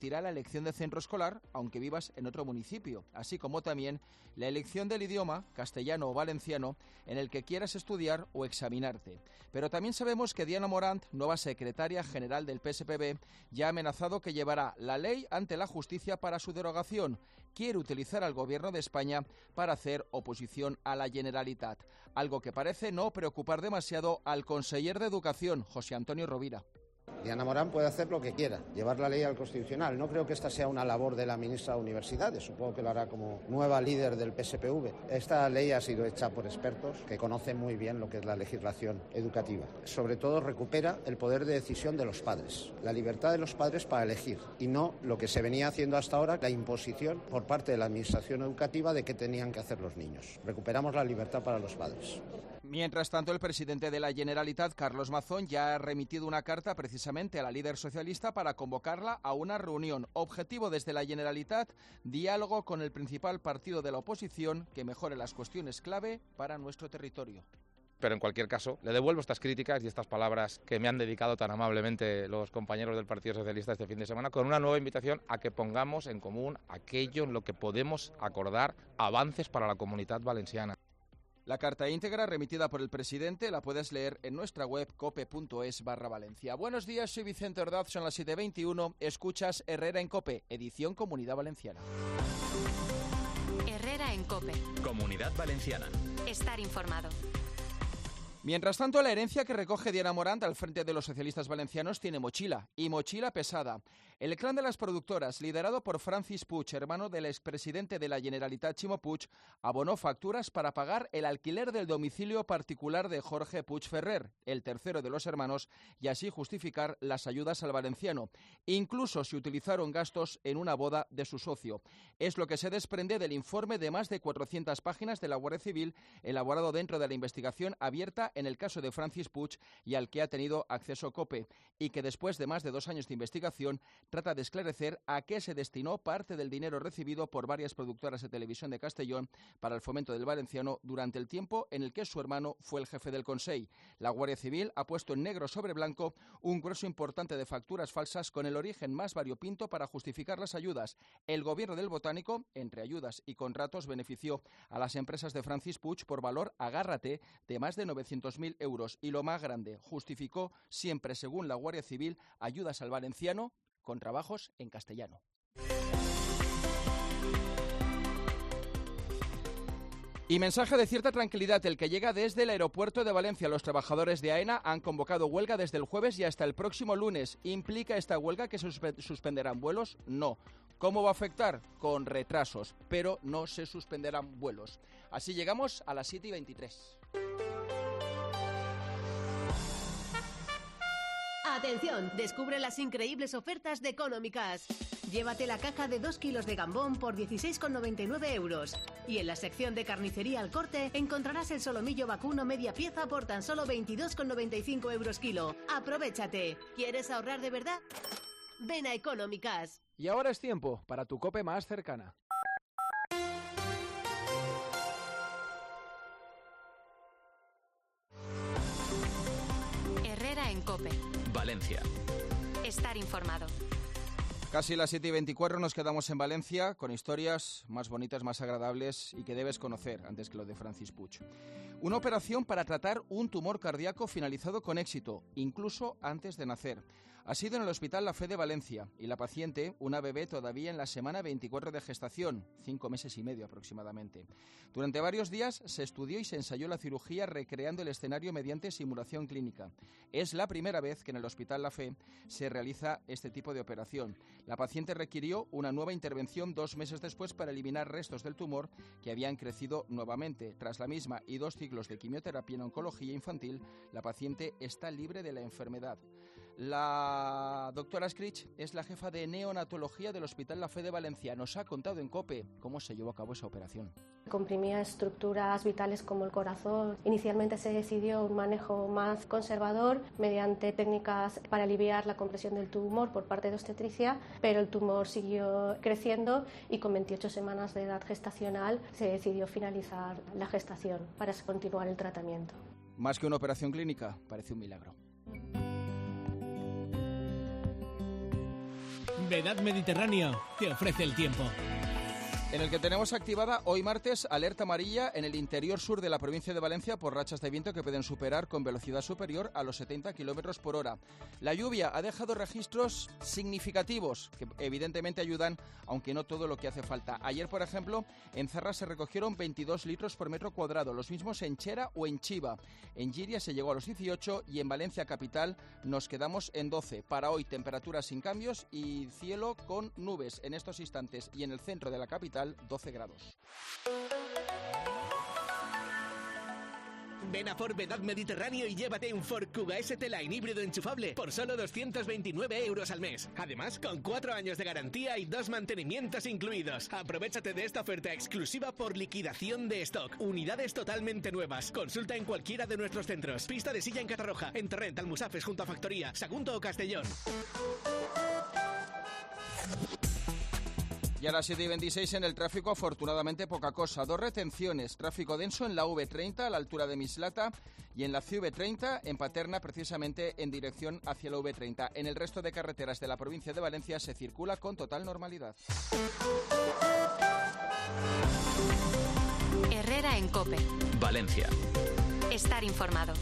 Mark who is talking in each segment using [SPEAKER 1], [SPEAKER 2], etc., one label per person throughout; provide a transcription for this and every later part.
[SPEAKER 1] la elección de centro escolar, aunque vivas en otro municipio, así como también la elección del idioma, castellano o valenciano, en el que quieras estudiar o examinarte. Pero también sabemos que Diana Morant, nueva secretaria general del PSPB, ya ha amenazado que llevará la ley ante la justicia para su derogación. Quiere utilizar al Gobierno de España para hacer oposición a la Generalitat, algo que parece no preocupar demasiado al conseller de Educación, José Antonio Rovira.
[SPEAKER 2] Diana Morant puede hacer lo que quiera, llevar la ley al Constitucional. No creo que esta sea una labor de la ministra de Universidades, supongo que lo hará como nueva líder del PSPV. Esta ley ha sido hecha por expertos que conocen muy bien lo que es la legislación educativa. Sobre todo recupera el poder de decisión de los padres, la libertad de los padres para elegir, y no lo que se venía haciendo hasta ahora, la imposición por parte de la administración educativa de qué tenían que hacer los niños. Recuperamos la libertad para los padres.
[SPEAKER 1] Mientras tanto, el presidente de la Generalitat, Carlos Mazón, ya ha remitido una carta precisamente a la líder socialista para convocarla a una reunión. Objetivo desde la Generalitat, diálogo con el principal partido de la oposición que mejore las cuestiones clave para nuestro territorio.
[SPEAKER 3] Pero en cualquier caso, le devuelvo estas críticas y estas palabras que me han dedicado tan amablemente los compañeros del Partido Socialista este fin de semana, con una nueva invitación a que pongamos en común aquello en lo que podemos acordar avances para la Comunitat Valenciana.
[SPEAKER 1] La carta íntegra remitida por el presidente la puedes leer en nuestra web cope.es/Valencia. Buenos días, soy Vicente Ordaz, son las 7:21, escuchas Herrera en COPE, edición Comunidad Valenciana.
[SPEAKER 4] Herrera en COPE.
[SPEAKER 5] Comunidad Valenciana.
[SPEAKER 4] Estar informado.
[SPEAKER 1] Mientras tanto, la herencia que recoge Diana Morant al frente de los socialistas valencianos tiene mochila, y mochila pesada. El clan de las productoras, liderado por Francis Puig, hermano del expresidente de la Generalitat Ximo Puig, abonó facturas para pagar el alquiler del domicilio particular de Jorge Puig Ferrer, el tercero de los hermanos, y así justificar las ayudas al valenciano. Incluso se utilizaron gastos en una boda de su socio. Es lo que se desprende del informe de más de 400 páginas de la Guardia Civil, elaborado dentro de la investigación abierta en el caso de Francis Puig y al que ha tenido acceso COPE, y que después de más de 2 años de investigación trata de esclarecer a qué se destinó parte del dinero recibido por varias productoras de televisión de Castellón para el fomento del valenciano durante el tiempo en el que su hermano fue el jefe del Consell. La Guardia Civil ha puesto en negro sobre blanco un grueso importante de facturas falsas con el origen más variopinto para justificar las ayudas. El gobierno del Botánico, entre ayudas y contratos, benefició a las empresas de Francis Puig por valor, agárrate, de más de 900.000 euros, y lo más grande, justificó siempre, según la Guardia Civil, ayudas al valenciano con trabajos en castellano. Y mensaje de cierta tranquilidad el que llega desde el aeropuerto de Valencia. Los trabajadores de AENA han convocado huelga desde el jueves y hasta el próximo lunes. ¿Implica esta huelga que se suspenderán vuelos? No. ¿Cómo va a afectar? Con retrasos, pero no se suspenderán vuelos. Así llegamos a las 7:23.
[SPEAKER 6] ¡Atención! Descubre las increíbles ofertas de Económicas. Llévate la caja de 2 kilos de gambón por 16,99 euros. Y en la sección de carnicería al corte encontrarás el solomillo vacuno media pieza por tan solo 22,95 euros kilo. ¡Aprovechate! ¿Quieres ahorrar de verdad? Ven a Económicas.
[SPEAKER 1] Y ahora es tiempo para tu COPE más cercana.
[SPEAKER 4] Herrera en COPE.
[SPEAKER 5] Valencia.
[SPEAKER 4] Estar informado.
[SPEAKER 1] Casi las 7:24 nos quedamos en Valencia con historias más bonitas, más agradables y que debes conocer antes que lo de Francis Puig. Una operación para tratar un tumor cardíaco finalizado con éxito, incluso antes de nacer. Ha sido en el Hospital La Fe de Valencia y la paciente, una bebé todavía en la semana 24 de gestación, 5 meses y medio aproximadamente. Durante varios días se estudió y se ensayó la cirugía recreando el escenario mediante simulación clínica. Es la primera vez que en el Hospital La Fe se realiza este tipo de operación. La paciente requirió una nueva intervención 2 meses después para eliminar restos del tumor que habían crecido nuevamente. Tras la misma y 2 ciclos de quimioterapia en oncología infantil, la paciente está libre de la enfermedad. La doctora Scritch es la jefa de neonatología del Hospital La Fe de Valencia. Nos ha contado en COPE cómo se llevó a cabo esa operación.
[SPEAKER 7] Comprimía estructuras vitales como el corazón. Inicialmente se decidió un manejo más conservador mediante técnicas para aliviar la compresión del tumor por parte de obstetricia, pero el tumor siguió creciendo y con 28 semanas de edad gestacional se decidió finalizar la gestación para continuar el tratamiento.
[SPEAKER 1] Más que una operación clínica, parece un milagro.
[SPEAKER 8] Vedad Mediterráneo te ofrece el tiempo.
[SPEAKER 1] En el que tenemos activada hoy martes alerta amarilla en el interior sur de la provincia de Valencia por rachas de viento que pueden superar con velocidad superior a los 70 km por hora. La lluvia ha dejado registros significativos que evidentemente ayudan, aunque no todo lo que hace falta. Ayer, por ejemplo, en Zarra se recogieron 22 litros por metro cuadrado, los mismos en Chera o en Chiva. En Llíria se llegó a los 18 y en Valencia capital nos quedamos en 12. Para hoy, temperaturas sin cambios y cielo con nubes en estos instantes, y en el centro de la capital 12 grados.
[SPEAKER 8] Ven a Ford Vedad Mediterráneo y llévate un Ford Kuga ST-Line híbrido enchufable por solo 229 euros al mes. Además, con 4 años de garantía y 2 mantenimientos incluidos. Aprovéchate de esta oferta exclusiva por liquidación de stock. Unidades totalmente nuevas. Consulta en cualquiera de nuestros centros. Pista de Silla en Catarroja, en Torrent, Almusafes junto a Factoría, Sagunto o Castellón.
[SPEAKER 1] Y a las 7:26 en el tráfico, afortunadamente poca cosa. 2 retenciones, tráfico denso en la V30 a la altura de Mislata y en la CV30 en Paterna, precisamente en dirección hacia la V30. En el resto de carreteras de la provincia de Valencia se circula con total normalidad.
[SPEAKER 4] Herrera en COPE.
[SPEAKER 5] Valencia.
[SPEAKER 4] Estar informado.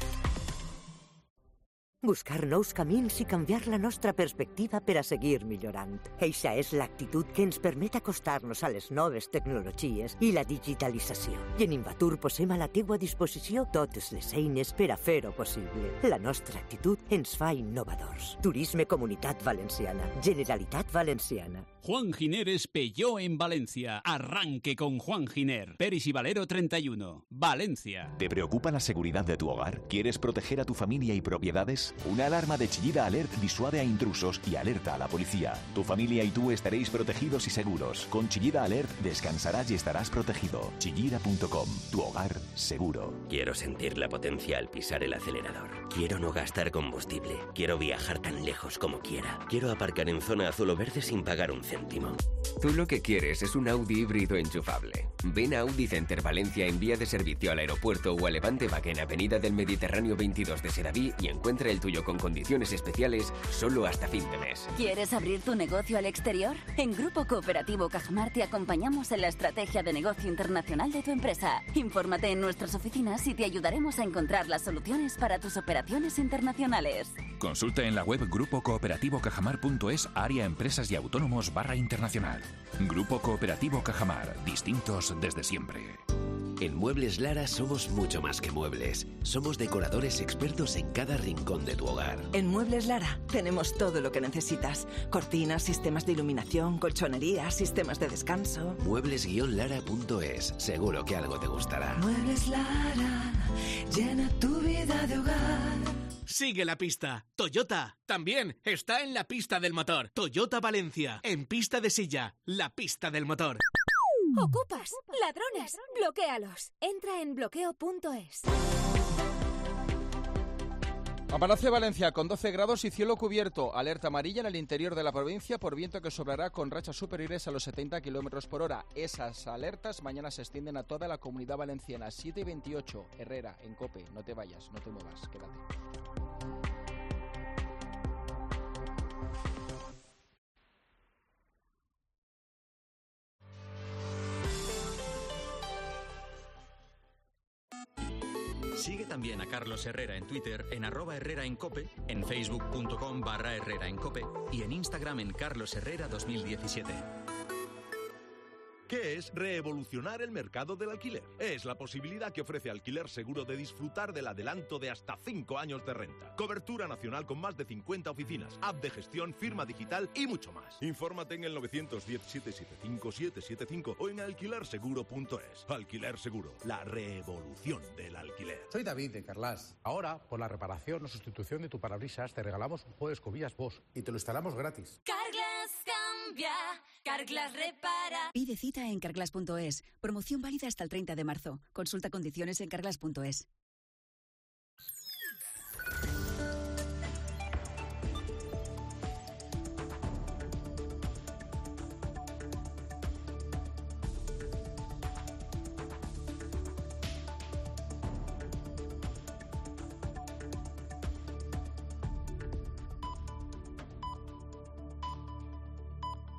[SPEAKER 9] Buscar nous camins i canviar la nostra perspectiva per a seguir millorant. Eixa és l'actitud que ens permet acostar-nos a les noves tecnologies i la digitalització. I en Invatur posem a la teua disposició totes les eines per a fer-ho possible. La nostra actitud ens fa innovadors. Turisme Comunitat Valenciana. Generalitat Valenciana.
[SPEAKER 10] Juan Giner Peugeot en Valencia. Arranque con Juan Giner. Peris y Valero 31. Valencia.
[SPEAKER 11] ¿Te preocupa la seguridad de tu hogar? ¿Quieres proteger a tu familia y propiedades? Una alarma de Chillida Alert disuade a intrusos y alerta a la policía. Tu familia y tú estaréis protegidos y seguros. Con Chillida Alert descansarás y estarás protegido. Chillida.com. Tu hogar seguro.
[SPEAKER 12] Quiero sentir la potencia al pisar el acelerador. Quiero no gastar combustible. Quiero viajar tan lejos como quiera. Quiero aparcar en zona azul o verde sin pagar un céntimo.
[SPEAKER 13] Tú lo que quieres es un Audi híbrido enchufable. Ven a Audi Center Valencia en vía de servicio al aeropuerto o a Levante Vaque en Avenida del Mediterráneo 22 de Sedaví y encuentra el tuyo con condiciones especiales solo hasta fin de mes.
[SPEAKER 14] ¿Quieres abrir tu negocio al exterior? En Grupo Cooperativo Cajamar te acompañamos en la estrategia de negocio internacional de tu empresa. Infórmate en nuestras oficinas y te ayudaremos a encontrar las soluciones para tus operaciones internacionales.
[SPEAKER 15] Consulta en la web grupocooperativo.cajamar.es, área empresas y autónomos /internacional. Grupo Cooperativo Cajamar, distintos desde siempre.
[SPEAKER 16] En Muebles Lara somos mucho más que muebles. Somos decoradores expertos en cada rincón de tu hogar.
[SPEAKER 17] En Muebles Lara tenemos todo lo que necesitas. Cortinas, sistemas de iluminación, colchonería, sistemas de descanso.
[SPEAKER 16] Muebles-lara.es. Seguro que algo te gustará.
[SPEAKER 17] Muebles Lara, llena tu vida de hogar.
[SPEAKER 8] Sigue la pista. Toyota también está en la pista del motor. Toyota Valencia, en pista de Silla, la pista del motor.
[SPEAKER 18] ¡Ocupas! ¡Ladrones! ¡Bloquéalos! Entra en bloqueo.es.
[SPEAKER 1] Amanece Valencia con 12 grados y cielo cubierto. Alerta amarilla en el interior de la provincia por viento que soplará con rachas superiores a los 70 km por hora. Esas alertas mañana se extienden a toda la Comunidad Valenciana. 7:28. Herrera, en COPE. No te vayas, no te muevas. Quédate.
[SPEAKER 5] Sigue también a Carlos Herrera en Twitter en @HerreraEnCope, en facebook.com/HerreraEnCope y en Instagram en carlosherrera2017.
[SPEAKER 19] ¿Qué es revolucionar el mercado del alquiler? Es la posibilidad que ofrece Alquiler Seguro de disfrutar del adelanto de hasta 5 años de renta. Cobertura nacional con más de 50 oficinas, app de gestión, firma digital y mucho más. Infórmate en el 910-775-775 o en alquilerseguro.es. Alquiler Seguro, la revolución del alquiler.
[SPEAKER 20] Soy David de Carlas. Ahora, por la reparación o sustitución de tu parabrisas, te regalamos un juego de escobillas Bosch y te lo instalamos gratis.
[SPEAKER 21] Carglass cambia, Carglass repara.
[SPEAKER 22] Pide cita en carglass.es. Promoción válida hasta el 30 de marzo. Consulta condiciones en carglass.es.